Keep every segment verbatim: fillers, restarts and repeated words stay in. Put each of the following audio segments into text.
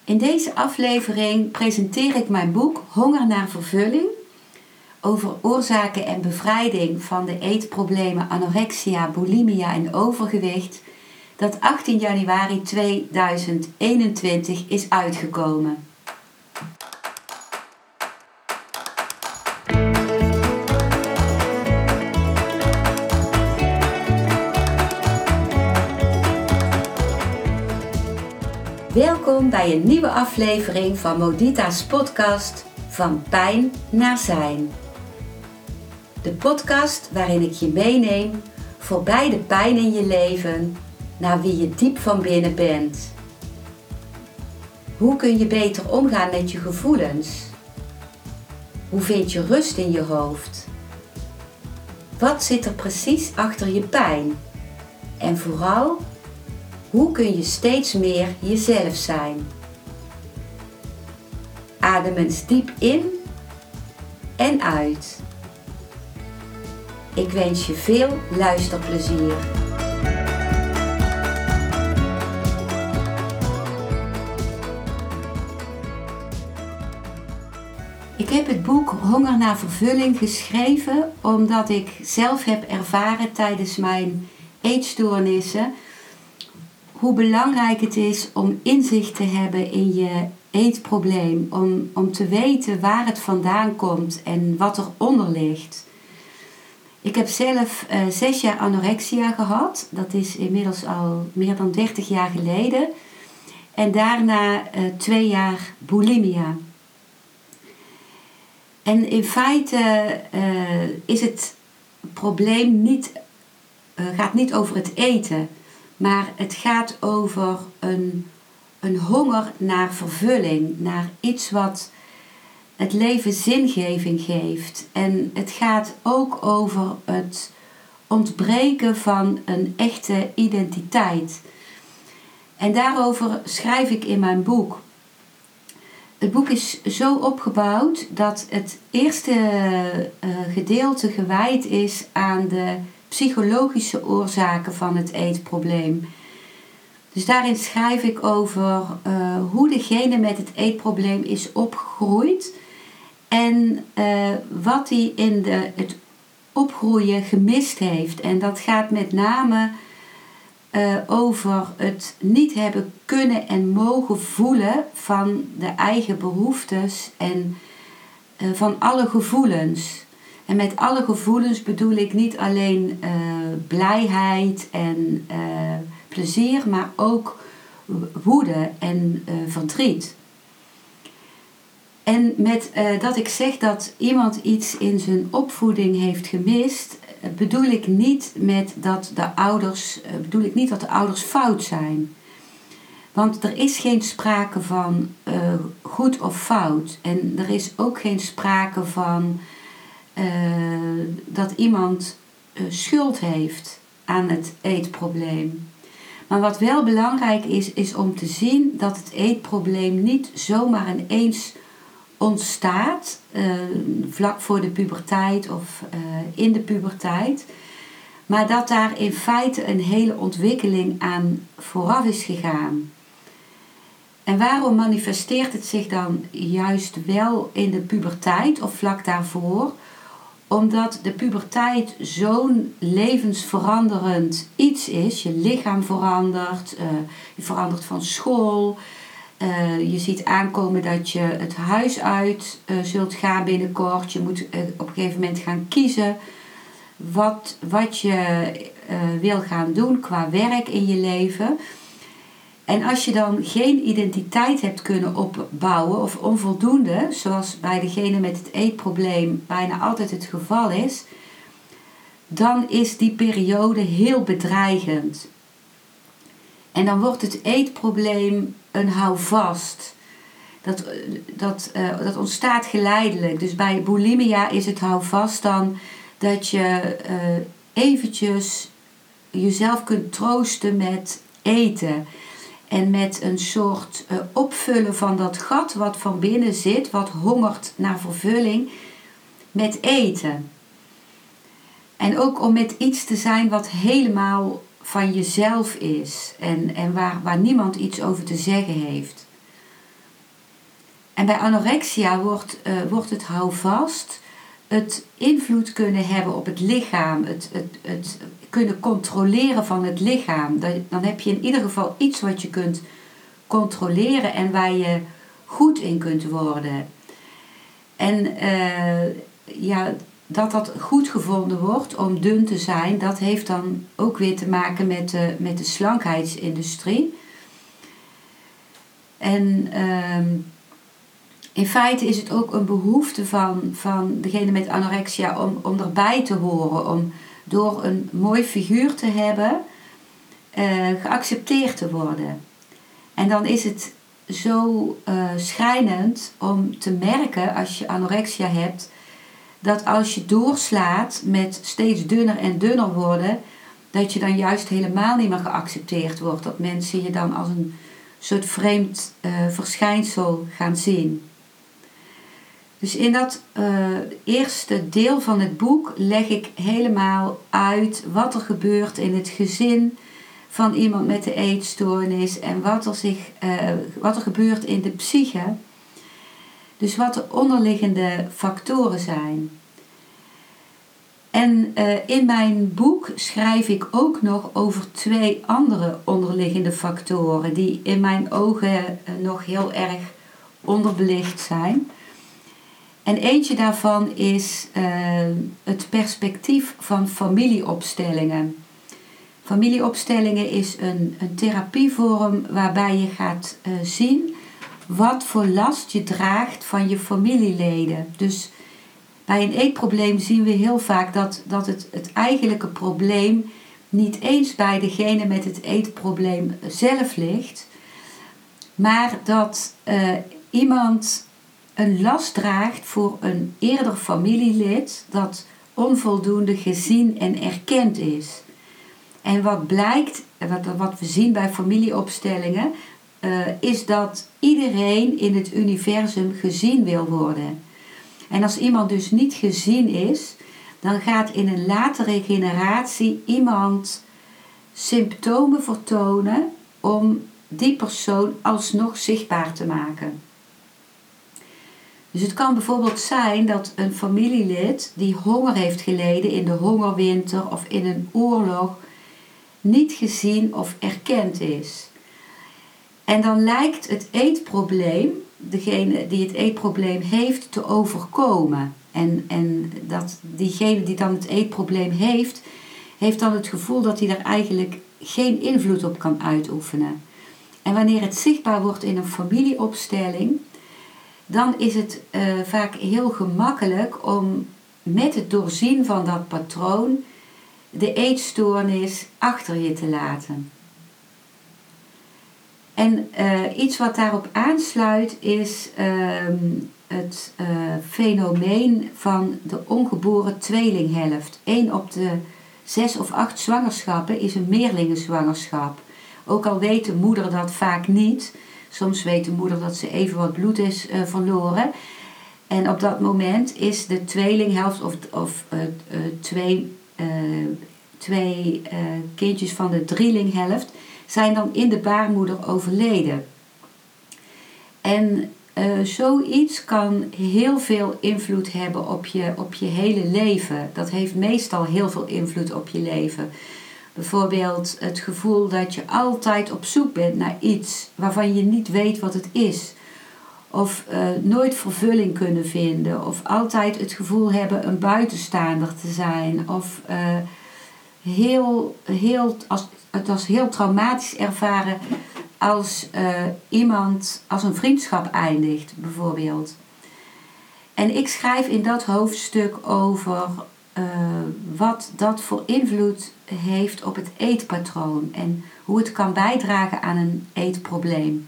In deze aflevering presenteer ik mijn boek Honger naar vervulling over oorzaken en bevrijding van de eetproblemen anorexia, bulimia en overgewicht, dat achttien januari tweeduizend eenentwintig is uitgekomen. Welkom bij een nieuwe aflevering van Modita's podcast Van Pijn naar Zijn. De podcast waarin ik je meeneem voorbij de pijn in je leven naar wie je diep van binnen bent. Hoe kun je beter omgaan met je gevoelens? Hoe vind je rust in je hoofd? Wat zit er precies achter je pijn? En vooral, hoe kun je steeds meer jezelf zijn? Adem eens diep in en uit. Ik wens je veel luisterplezier. Ik heb het boek Honger naar vervulling geschreven omdat ik zelf heb ervaren tijdens mijn eetstoornissen hoe belangrijk het is om inzicht te hebben in je eetprobleem. Om, om te weten waar het vandaan komt en wat eronder ligt. Ik heb zelf uh, zes jaar anorexia gehad. Dat is inmiddels al meer dan dertig jaar geleden. En daarna uh, twee jaar bulimia. En in feite uh, is het probleem niet, uh, gaat niet over het eten. Maar het gaat over een, een honger naar vervulling, naar iets wat het leven zingeving geeft. En het gaat ook over het ontbreken van een echte identiteit. En daarover schrijf ik in mijn boek. Het boek is zo opgebouwd dat het eerste uh, gedeelte gewijd is aan de psychologische oorzaken van het eetprobleem. Dus daarin schrijf ik over uh, hoe degene met het eetprobleem is opgegroeid en uh, wat hij in de, het opgroeien gemist heeft. En dat gaat met name uh, over het niet hebben kunnen en mogen voelen van de eigen behoeftes en uh, van alle gevoelens. En met alle gevoelens bedoel ik niet alleen uh, blijheid en uh, plezier, maar ook woede en uh, verdriet. En met uh, dat ik zeg dat iemand iets in zijn opvoeding heeft gemist, uh, bedoel ik niet met dat de ouders, uh, bedoel ik niet dat de ouders fout zijn. Want er is geen sprake van uh, goed of fout. En er is ook geen sprake van Uh, dat iemand uh, schuld heeft aan het eetprobleem. Maar wat wel belangrijk is, is om te zien dat het eetprobleem niet zomaar ineens ontstaat, uh, vlak voor de puberteit of uh, in de puberteit, maar dat daar in feite een hele ontwikkeling aan vooraf is gegaan. En waarom manifesteert het zich dan juist wel in de puberteit of vlak daarvoor? Omdat de puberteit zo'n levensveranderend iets is. Je lichaam verandert, uh, je verandert van school. Uh, je ziet aankomen dat je het huis uit uh, zult gaan binnenkort. Je moet uh, op een gegeven moment gaan kiezen wat, wat je uh, wil gaan doen qua werk in je leven. En als je dan geen identiteit hebt kunnen opbouwen of onvoldoende, zoals bij degene met het eetprobleem bijna altijd het geval is, dan is die periode heel bedreigend. En dan wordt het eetprobleem een houvast. Dat, dat, uh, dat ontstaat geleidelijk. Dus bij bulimia is het houvast dan dat je uh, eventjes jezelf kunt troosten met eten. En met een soort uh, opvullen van dat gat wat van binnen zit, wat hongert naar vervulling, met eten. En ook om met iets te zijn wat helemaal van jezelf is en, en waar, waar niemand iets over te zeggen heeft. En bij anorexia wordt, uh, wordt het houvast het invloed kunnen hebben op het lichaam, het, het, het kunnen controleren van het lichaam. Dan heb je in ieder geval iets wat je kunt controleren en waar je goed in kunt worden. En uh, ja, dat dat goed gevonden wordt om dun te zijn, dat heeft dan ook weer te maken met de, met de slankheidsindustrie. En uh, in feite is het ook een behoefte van, van degene met anorexia om, om erbij te horen, om door een mooi figuur te hebben, uh, geaccepteerd te worden. En dan is het zo uh, schrijnend om te merken als je anorexia hebt, dat als je doorslaat met steeds dunner en dunner worden, dat je dan juist helemaal niet meer geaccepteerd wordt. Dat mensen je dan als een soort vreemd uh, verschijnsel gaan zien. Dus in dat uh, eerste deel van het boek leg ik helemaal uit wat er gebeurt in het gezin van iemand met de eetstoornis en wat er, zich, uh, wat er gebeurt in de psyche. Dus wat de onderliggende factoren zijn. En uh, in mijn boek schrijf ik ook nog over twee andere onderliggende factoren die in mijn ogen uh, nog heel erg onderbelicht zijn. En eentje daarvan is uh, het perspectief van familieopstellingen. Familieopstellingen is een, een therapievorm waarbij je gaat uh, zien wat voor last je draagt van je familieleden. Dus bij een eetprobleem zien we heel vaak dat, dat het, het eigenlijke probleem niet eens bij degene met het eetprobleem zelf ligt, maar dat uh, iemand een last draagt voor een eerder familielid dat onvoldoende gezien en erkend is. En wat blijkt, wat, wat we zien bij familieopstellingen, uh, is dat iedereen in het universum gezien wil worden. En als iemand dus niet gezien is, dan gaat in een latere generatie iemand symptomen vertonen om die persoon alsnog zichtbaar te maken. Dus het kan bijvoorbeeld zijn dat een familielid die honger heeft geleden in de hongerwinter of in een oorlog niet gezien of erkend is. En dan lijkt het eetprobleem, degene die het eetprobleem heeft, te overkomen. En, en dat diegene die dan het eetprobleem heeft, heeft dan het gevoel dat hij er eigenlijk geen invloed op kan uitoefenen. En wanneer het zichtbaar wordt in een familieopstelling, dan is het uh, vaak heel gemakkelijk om met het doorzien van dat patroon de eetstoornis achter je te laten. En uh, iets wat daarop aansluit is uh, het uh, fenomeen van de ongeboren tweelinghelft. Eén op de zes of acht zwangerschappen is een meerlingenzwangerschap. Ook al weet de moeder dat vaak niet. Soms weet de moeder dat ze even wat bloed is uh, verloren. En op dat moment is de tweelinghelft of, of uh, uh, twee, uh, twee uh, kindjes van de drielinghelft zijn dan in de baarmoeder overleden. En uh, zoiets kan heel veel invloed hebben op je, op je hele leven. Dat heeft meestal heel veel invloed op je leven. Bijvoorbeeld het gevoel dat je altijd op zoek bent naar iets waarvan je niet weet wat het is. Of uh, nooit vervulling kunnen vinden. Of altijd het gevoel hebben een buitenstaander te zijn. Of uh, heel, heel, als, het als heel traumatisch ervaren als uh, iemand, als een vriendschap eindigt bijvoorbeeld. En ik schrijf in dat hoofdstuk over uh, wat dat voor invloed heeft op het eetpatroon. En hoe het kan bijdragen aan een eetprobleem.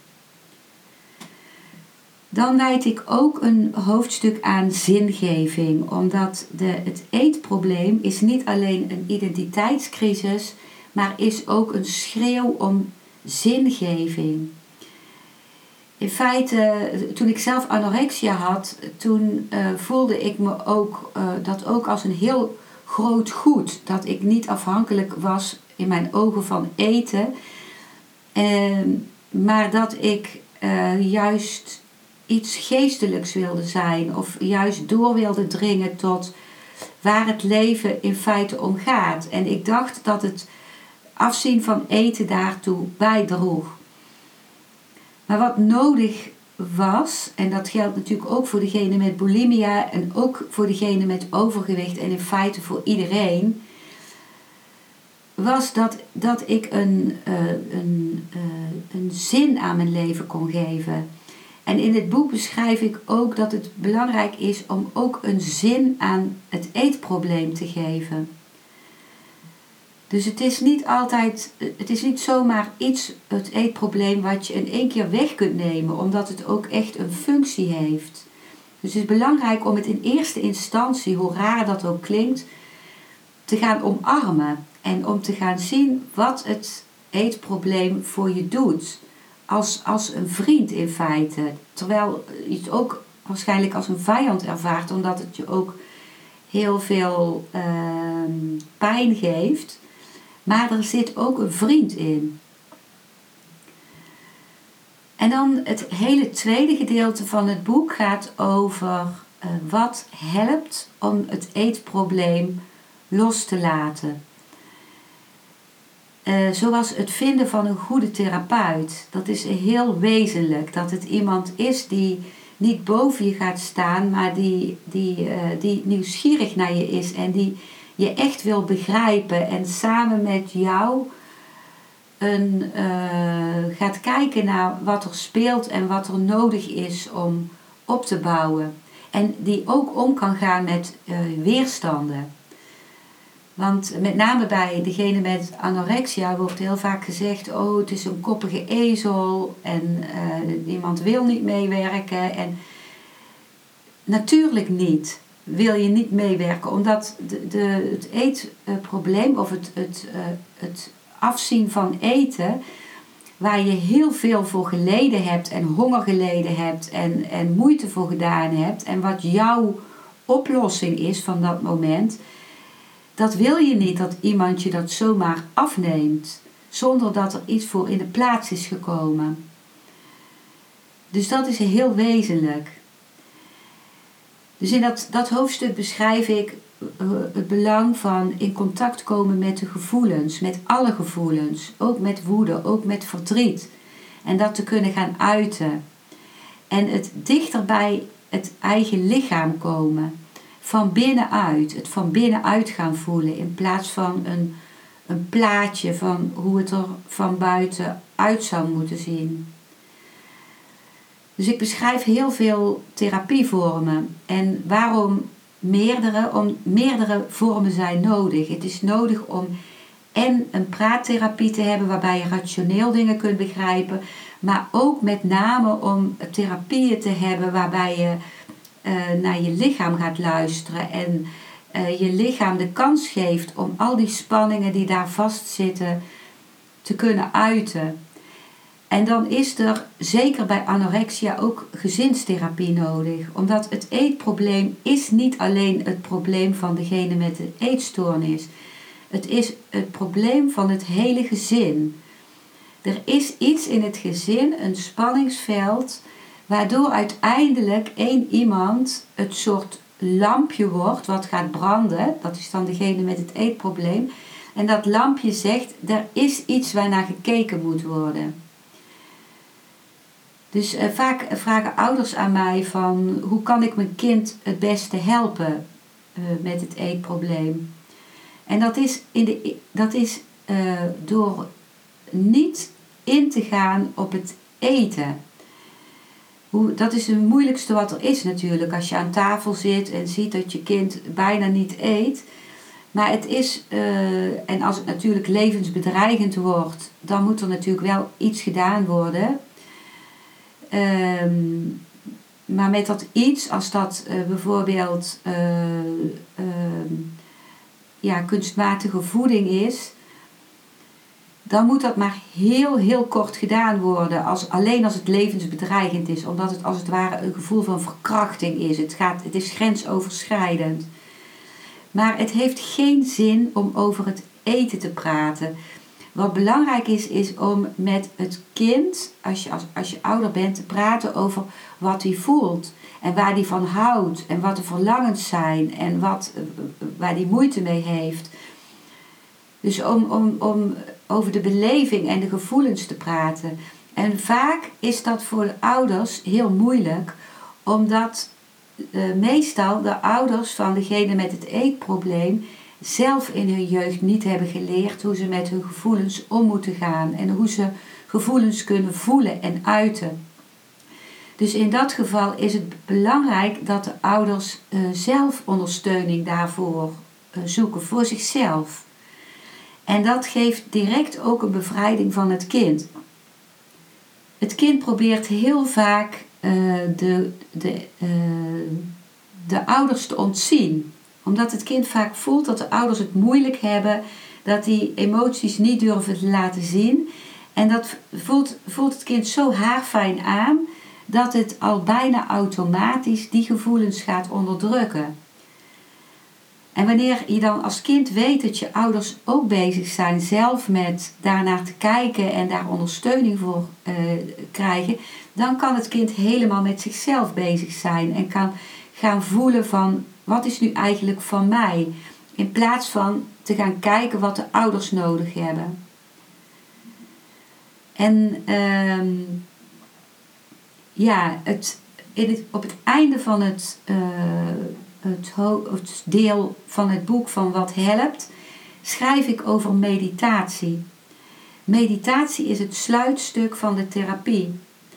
Dan wijd ik ook een hoofdstuk aan zingeving, omdat de, het eetprobleem is niet alleen een identiteitscrisis, maar is ook een schreeuw om zingeving. In feite, toen ik zelf anorexia had, toen uh, voelde ik me ook uh, dat ook als een heel groot goed, dat ik niet afhankelijk was in mijn ogen van eten, uh, maar dat ik uh, juist iets geestelijks wilde zijn of juist door wilde dringen tot waar het leven in feite om gaat. En ik dacht dat het afzien van eten daartoe bijdroeg. Maar wat nodig was, en dat geldt natuurlijk ook voor degene met bulimia en ook voor degene met overgewicht en in feite voor iedereen, was dat, dat ik een, uh, een, uh, een zin aan mijn leven kon geven. En in het boek beschrijf ik ook dat het belangrijk is om ook een zin aan het eetprobleem te geven. Dus het is niet altijd, het is niet zomaar iets, het eetprobleem, wat je in één keer weg kunt nemen, omdat het ook echt een functie heeft. Dus het is belangrijk om het in eerste instantie, hoe raar dat ook klinkt, te gaan omarmen. En om te gaan zien wat het eetprobleem voor je doet. Als, als een vriend in feite. Terwijl je het ook waarschijnlijk als een vijand ervaart, omdat het je ook heel veel uh, pijn geeft. Maar er zit ook een vriend in. En dan het hele tweede gedeelte van het boek gaat over uh, wat helpt om het eetprobleem los te laten. Uh, zoals het vinden van een goede therapeut. Dat is heel wezenlijk. Dat het iemand is die niet boven je gaat staan, maar die, die, uh, die nieuwsgierig naar je is en die je echt wil begrijpen en samen met jou een, uh, gaat kijken naar wat er speelt en wat er nodig is om op te bouwen. En die ook om kan gaan met uh, weerstanden. Want met name bij degene met anorexia wordt heel vaak gezegd, oh, het is een koppige ezel en uh, iemand wil niet meewerken. En natuurlijk niet wil je niet meewerken, omdat de, de, het eetprobleem of het, het, uh, het afzien van eten, waar je heel veel voor geleden hebt en honger geleden hebt en, en moeite voor gedaan hebt en wat jouw oplossing is van dat moment, dat wil je niet dat iemand je dat zomaar afneemt, zonder dat er iets voor in de plaats is gekomen. Dus dat is heel wezenlijk. Dus in dat, dat hoofdstuk beschrijf ik uh, het belang van in contact komen met de gevoelens, met alle gevoelens, ook met woede, ook met verdriet. En dat te kunnen gaan uiten. En het dichter bij het eigen lichaam komen. Van binnenuit, het van binnenuit gaan voelen in plaats van een, een plaatje van hoe het er van buiten uit zou moeten zien. Dus ik beschrijf heel veel therapievormen en waarom meerdere, om meerdere vormen zijn nodig. Het is nodig om en een praattherapie te hebben waarbij je rationeel dingen kunt begrijpen, maar ook met name om therapieën te hebben waarbij je Uh, naar je lichaam gaat luisteren en uh, je lichaam de kans geeft om al die spanningen die daar vastzitten te kunnen uiten. En dan is er zeker bij anorexia ook gezinstherapie nodig, omdat het eetprobleem is niet alleen het probleem van degene met de eetstoornis. Het is het probleem van het hele gezin. Er is iets in het gezin, een spanningsveld, waardoor uiteindelijk één iemand het soort lampje wordt wat gaat branden. Dat is dan degene met het eetprobleem. En dat lampje zegt, er is iets waarnaar gekeken moet worden. Dus uh, vaak vragen ouders aan mij van, hoe kan ik mijn kind het beste helpen uh, met het eetprobleem? En dat is, in de, dat is uh, door niet in te gaan op het eten. Hoe, dat is het moeilijkste wat er is natuurlijk, als je aan tafel zit en ziet dat je kind bijna niet eet. Maar het is, uh, en als het natuurlijk levensbedreigend wordt, dan moet er natuurlijk wel iets gedaan worden. Um, maar met dat iets, als dat uh, bijvoorbeeld uh, uh, ja, kunstmatige voeding is, dan moet dat maar heel, heel kort gedaan worden. Als, alleen als het levensbedreigend is. Omdat het als het ware een gevoel van verkrachting is. Het, gaat, het is grensoverschrijdend. Maar het heeft geen zin om over het eten te praten. Wat belangrijk is, is om met het kind, als je, als, als je ouder bent, te praten over wat hij voelt. En waar hij van houdt. En wat de verlangens zijn. En wat, waar hij moeite mee heeft. Dus om, om, om over de beleving en de gevoelens te praten. En vaak is dat voor de ouders heel moeilijk. Omdat uh, meestal de ouders van degene met het eetprobleem zelf in hun jeugd niet hebben geleerd hoe ze met hun gevoelens om moeten gaan. En hoe ze gevoelens kunnen voelen en uiten. Dus in dat geval is het belangrijk dat de ouders uh, zelf ondersteuning daarvoor uh, zoeken, voor zichzelf. En dat geeft direct ook een bevrijding van het kind. Het kind probeert heel vaak uh, de, de, uh, de ouders te ontzien. Omdat het kind vaak voelt dat de ouders het moeilijk hebben, dat die emoties niet durven te laten zien. En dat voelt, voelt het kind zo haarfijn aan, dat het al bijna automatisch die gevoelens gaat onderdrukken. En wanneer je dan als kind weet dat je ouders ook bezig zijn zelf met daarnaar te kijken en daar ondersteuning voor uh, krijgen, dan kan het kind helemaal met zichzelf bezig zijn en kan gaan voelen van wat is nu eigenlijk van mij, in plaats van te gaan kijken wat de ouders nodig hebben. En uh, ja, het, in het, op het einde van het, uh, het, ho- het deel van het boek van Wat helpt, schrijf ik over meditatie. Meditatie is het sluitstuk van de therapie.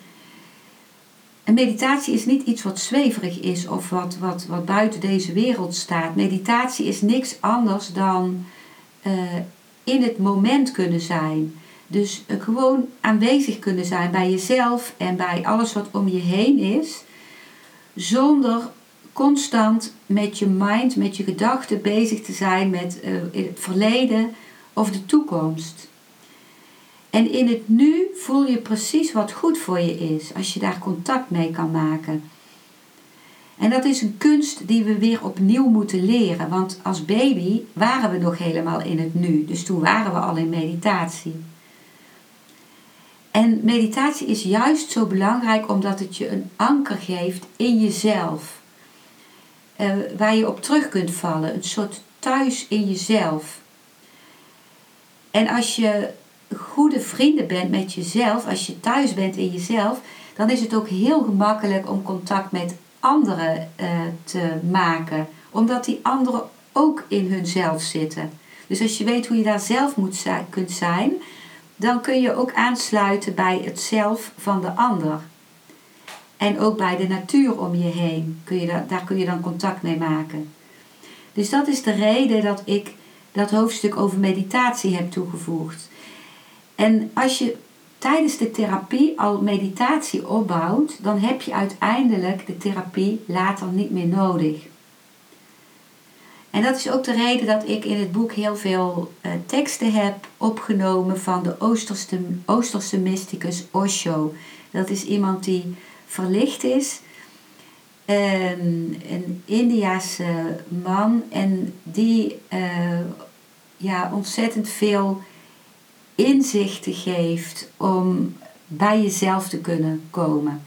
En meditatie is niet iets wat zweverig is of wat, wat, wat buiten deze wereld staat. Meditatie is niks anders dan uh, in het moment kunnen zijn. Dus uh, gewoon aanwezig kunnen zijn bij jezelf en bij alles wat om je heen is. Zonder constant met je mind, met je gedachten bezig te zijn met uh, het verleden of de toekomst. En in het nu voel je precies wat goed voor je is, als je daar contact mee kan maken. En dat is een kunst die we weer opnieuw moeten leren, want als baby waren we nog helemaal in het nu. Dus toen waren we al in meditatie. En meditatie is juist zo belangrijk omdat het je een anker geeft in jezelf. Uh, waar je op terug kunt vallen, een soort thuis in jezelf. En als je goede vrienden bent met jezelf, als je thuis bent in jezelf, dan is het ook heel gemakkelijk om contact met anderen uh, te maken. Omdat die anderen ook in hunzelf zitten. Dus als je weet hoe je daar zelf moet zijn, kunt zijn, dan kun je ook aansluiten bij het zelf van de ander. En ook bij de natuur om je heen. Kun je da- daar kun je dan contact mee maken. Dus dat is de reden dat ik dat hoofdstuk over meditatie heb toegevoegd. En als je tijdens de therapie al meditatie opbouwt, dan heb je uiteindelijk de therapie later niet meer nodig. En dat is ook de reden dat ik in het boek heel veel uh, teksten heb opgenomen van de Oosterse, Oosterse mysticus Osho. Dat is iemand die verlicht is, een, een Indiase man en die uh, ja, ontzettend veel inzichten geeft om bij jezelf te kunnen komen.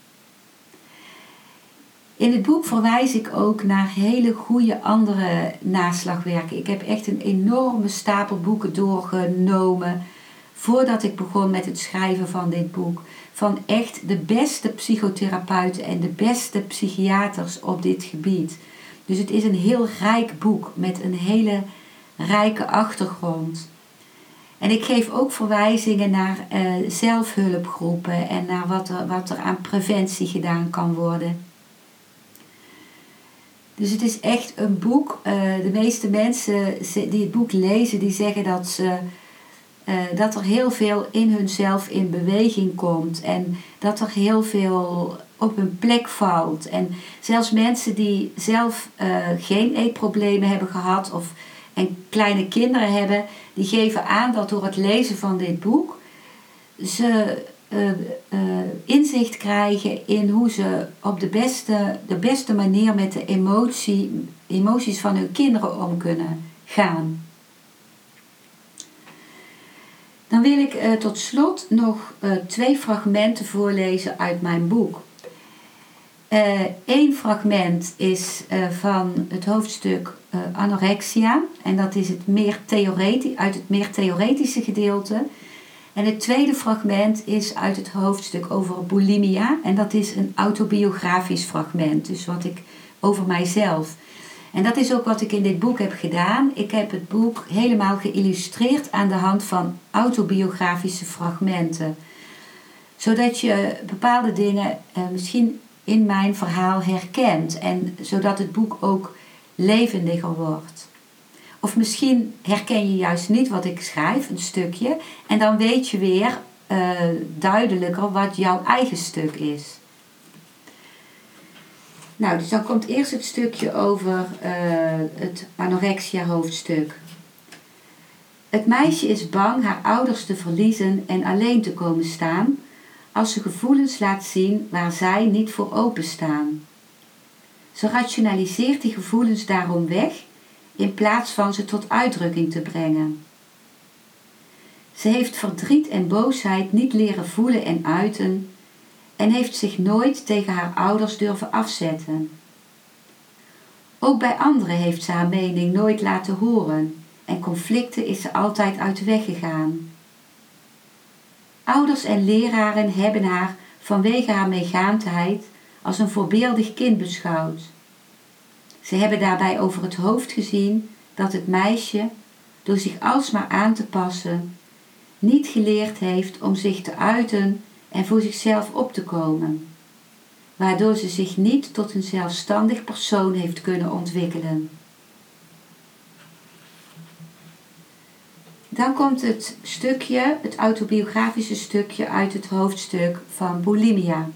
In het boek verwijs ik ook naar hele goede andere naslagwerken. Ik heb echt een enorme stapel boeken doorgenomen voordat ik begon met het schrijven van dit boek. Van echt de beste psychotherapeuten en de beste psychiaters op dit gebied. Dus het is een heel rijk boek met een hele rijke achtergrond. En ik geef ook verwijzingen naar uh, zelfhulpgroepen en naar wat er, wat er aan preventie gedaan kan worden. Dus het is echt een boek. Uh, de meeste mensen die het boek lezen, die zeggen dat, ze, uh, dat er heel veel in hunzelf in beweging komt. En dat er heel veel op hun plek valt. En zelfs mensen die zelf uh, geen eetproblemen hebben gehad of en kleine kinderen hebben, die geven aan dat door het lezen van dit boek ze uh, uh, inzicht krijgen in hoe ze op de beste, de beste manier met de emotie, emoties van hun kinderen om kunnen gaan. Dan wil ik uh, tot slot nog uh, twee fragmenten voorlezen uit mijn boek. Eén uh, fragment is uh, van het hoofdstuk uh, anorexia. En dat is het meer theoretisch, uit het meer theoretische gedeelte. En het tweede fragment is uit het hoofdstuk over bulimia. En dat is een autobiografisch fragment. Dus wat ik over mijzelf. En dat is ook wat ik in dit boek heb gedaan. Ik heb het boek helemaal geïllustreerd aan de hand van autobiografische fragmenten. Zodat je bepaalde dingen uh, misschien in mijn verhaal herkent. En zodat het boek ook levendiger wordt. Of misschien herken je juist niet wat ik schrijf, een stukje. En dan weet je weer uh, duidelijker wat jouw eigen stuk is. Nou, dus dan komt eerst het stukje over uh, het anorexia hoofdstuk. Het meisje is bang haar ouders te verliezen en alleen te komen staan als ze gevoelens laat zien waar zij niet voor openstaan. Ze rationaliseert die gevoelens daarom weg in plaats van ze tot uitdrukking te brengen. Ze heeft verdriet en boosheid niet leren voelen en uiten en heeft zich nooit tegen haar ouders durven afzetten. Ook bij anderen heeft ze haar mening nooit laten horen en conflicten is ze altijd uit de weg gegaan. Ouders en leraren hebben haar vanwege haar meegaandheid als een voorbeeldig kind beschouwd. Ze hebben daarbij over het hoofd gezien dat het meisje, door zich alsmaar aan te passen, niet geleerd heeft om zich te uiten en voor zichzelf op te komen, waardoor ze zich niet tot een zelfstandig persoon heeft kunnen ontwikkelen. Dan komt het stukje, het autobiografische stukje uit het hoofdstuk van bulimia.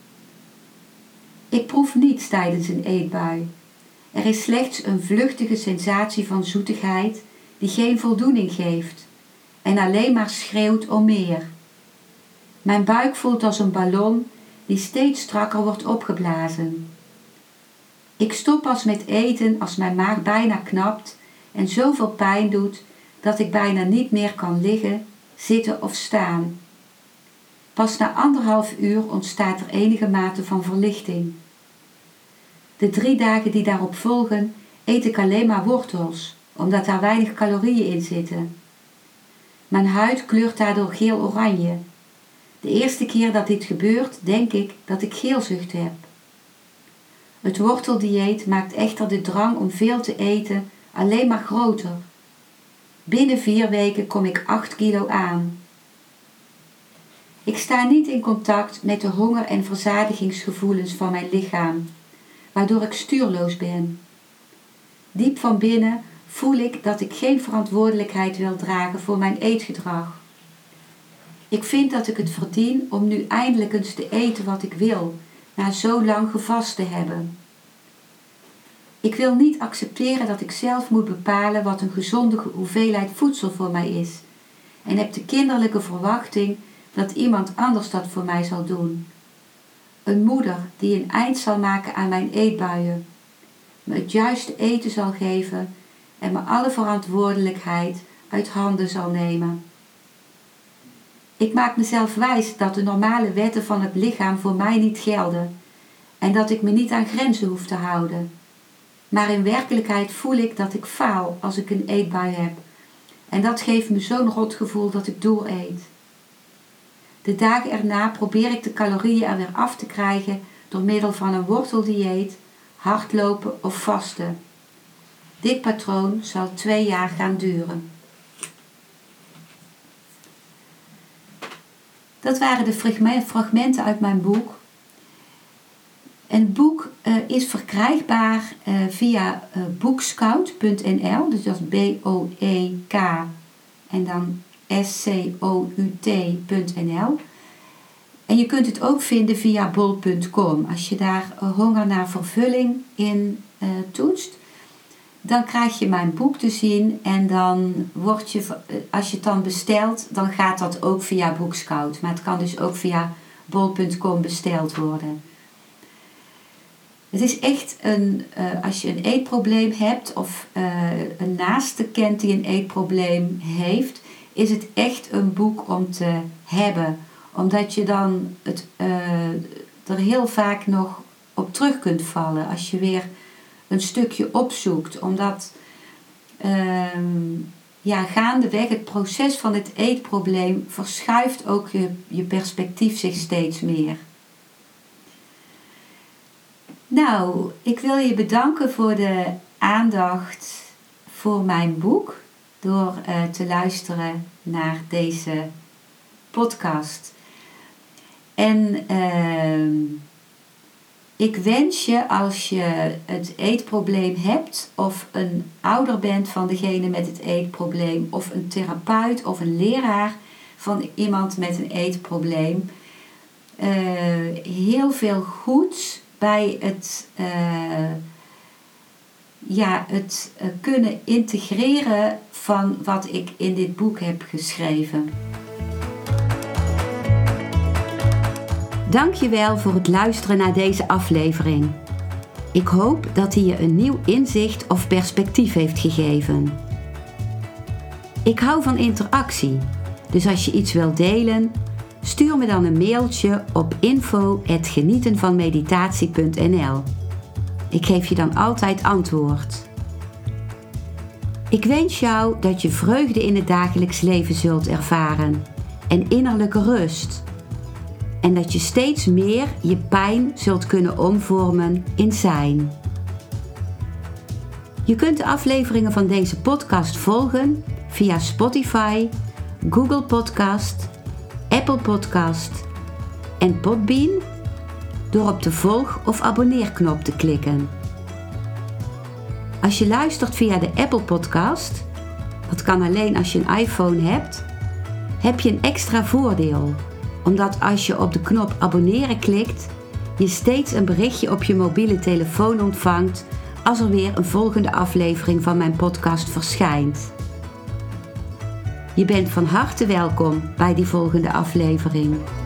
Ik proef niets tijdens een eetbui. Er is slechts een vluchtige sensatie van zoetigheid die geen voldoening geeft en alleen maar schreeuwt om meer. Mijn buik voelt als een ballon die steeds strakker wordt opgeblazen. Ik stop pas met eten als mijn maag bijna knapt en zoveel pijn doet dat ik bijna niet meer kan liggen, zitten of staan. Pas na anderhalf uur ontstaat er enige mate van verlichting. De drie dagen die daarop volgen eet ik alleen maar wortels, omdat daar weinig calorieën in zitten. Mijn huid kleurt daardoor geel-oranje. De eerste keer dat dit gebeurt, denk ik dat ik geelzucht heb. Het worteldieet maakt echter de drang om veel te eten alleen maar groter. Binnen vier weken kom ik acht kilo aan. Ik sta niet in contact met de honger- en verzadigingsgevoelens van mijn lichaam, waardoor ik stuurloos ben. Diep van binnen voel ik dat ik geen verantwoordelijkheid wil dragen voor mijn eetgedrag. Ik vind dat ik het verdien om nu eindelijk eens te eten wat ik wil, na zo lang gevast te hebben. Ik wil niet accepteren dat ik zelf moet bepalen wat een gezonde hoeveelheid voedsel voor mij is en heb de kinderlijke verwachting dat iemand anders dat voor mij zal doen. Een moeder die een eind zal maken aan mijn eetbuien, me het juiste eten zal geven en me alle verantwoordelijkheid uit handen zal nemen. Ik maak mezelf wijs dat de normale wetten van het lichaam voor mij niet gelden en dat ik me niet aan grenzen hoef te houden. Maar in werkelijkheid voel ik dat ik faal als ik een eetbui heb en dat geeft me zo'n rot gevoel dat ik dooreet. De dagen erna probeer ik de calorieën er weer af te krijgen door middel van een worteldieet, hardlopen of vasten. Dit patroon zal twee jaar gaan duren. Dat waren de fragmenten uit mijn boek. En het boek uh, is verkrijgbaar uh, via uh, boekscout punt n l, dus dat is B O E K en dan S C O U T punt n l. En je kunt het ook vinden via bol punt com. Als je daar uh, honger naar vervulling in uh, toetst, dan krijg je mijn boek te zien en dan word je, als je het dan bestelt, dan gaat dat ook via Boekscout. Maar het kan dus ook via bol punt com besteld worden. Het is echt een, uh, als je een eetprobleem hebt of uh, een naaste kent die een eetprobleem heeft, is het echt een boek om te hebben. Omdat je dan het, uh, er heel vaak nog op terug kunt vallen als je weer een stukje opzoekt. Omdat uh, ja, gaandeweg het proces van het eetprobleem verschuift ook je, je perspectief zich steeds meer. Nou, ik wil je bedanken voor de aandacht voor mijn boek. Door uh, te luisteren naar deze podcast. En uh, ik wens je, als je het eetprobleem hebt, of een ouder bent van degene met het eetprobleem, of een therapeut of een leraar van iemand met een eetprobleem, uh, heel veel goeds bij het, uh, ja, het uh, kunnen integreren van wat ik in dit boek heb geschreven. Dankjewel voor het luisteren naar deze aflevering. Ik hoop dat hij je een nieuw inzicht of perspectief heeft gegeven. Ik hou van interactie, dus als je iets wilt delen, stuur me dan een mailtje op info at genietenvanmeditatie punt n l. Ik geef je dan altijd antwoord. Ik wens jou dat je vreugde in het dagelijks leven zult ervaren en innerlijke rust. En dat je steeds meer je pijn zult kunnen omvormen in zijn. Je kunt de afleveringen van deze podcast volgen via Spotify, Google Podcast, Apple Podcast en Podbean door op de volg- of abonneerknop te klikken. Als je luistert via de Apple Podcast, dat kan alleen als je een iPhone hebt, heb je een extra voordeel. Omdat als je op de knop abonneren klikt, je steeds een berichtje op je mobiele telefoon ontvangt als er weer een volgende aflevering van mijn podcast verschijnt. Je bent van harte welkom bij die volgende aflevering.